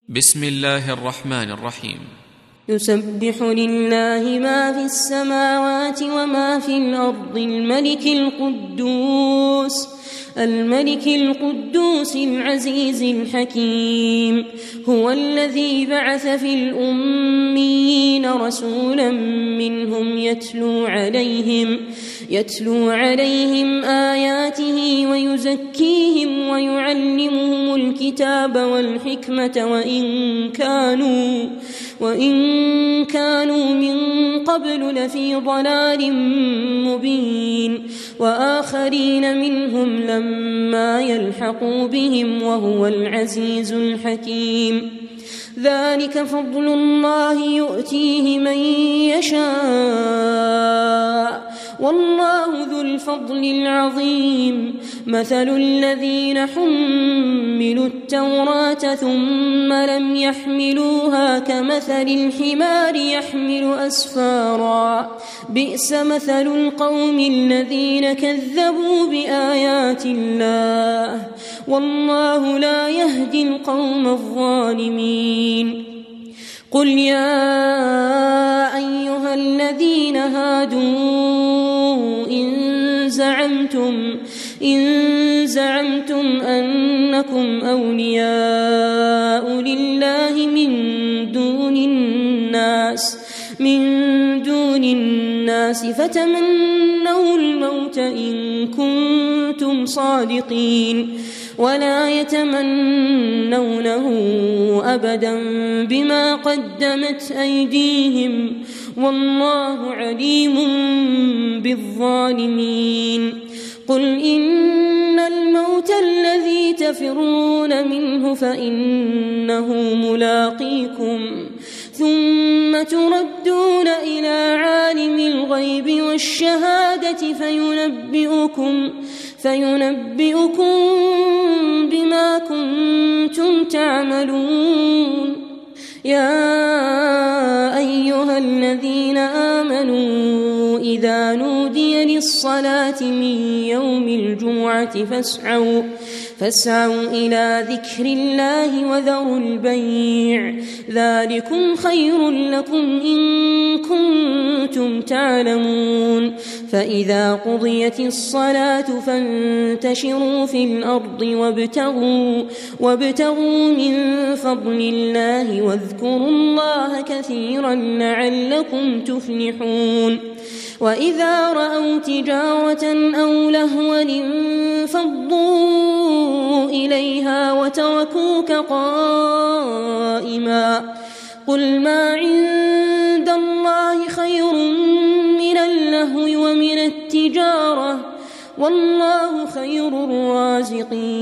بسم الله الرحمن الرحيم. يسبح لله ما في السماوات وما في الأرض الملك القدوس العزيز الحكيم. هو الذي بعث في الأميين رسولا منهم يتلو عليهم آياته ويزكيهم ويعلمهم الكتاب والحكمة وإن كانوا من قبل لفي ضلال مبين، وآخرين منهم لما يلحقوا بهم وهو العزيز الحكيم. ذلك فضل الله يؤتيه من يشاء والله ذو الفضل العظيم. مثل الذين حملوا التوراة ثم لم يحملوها كمثل الحمار يحمل أسفارا، بئس مثل القوم الذين كذبوا بآيات الله والله لا يهدي القوم الظالمين. قل يا أيها الذين هادوا إن زعمتم أنكم أولياء لله من دون الناس فتمنوا الموت إن كنتم صادقين، ولا يتمنونه أبدا بما قدمت أيديهم والله عليم بالظالمين. قل إن الموت الذي تفرون منه فإنه ملاقيكم ثم تردون إلى عالم الغيب والشهادة فينبئكم بما كنتم تعملون. يا أيها الذين آمنوا إذا نودي للصلاة من يوم الجمعة فاسعوا إلى ذكر الله وذروا البيع، ذلكم خير لكم إن كنتم تعلمون. فإذا قضيت الصلاة فانتشروا في الأرض وابتغوا من فضل الله واذكروا الله كثيرا لعلكم تفلحون. وإذا رأوا تجارة أو لهوا انفضوا إليها وتركوك قائما، قل ما عند الله خير من اللهو ومن التجارة والله خير الرازقين.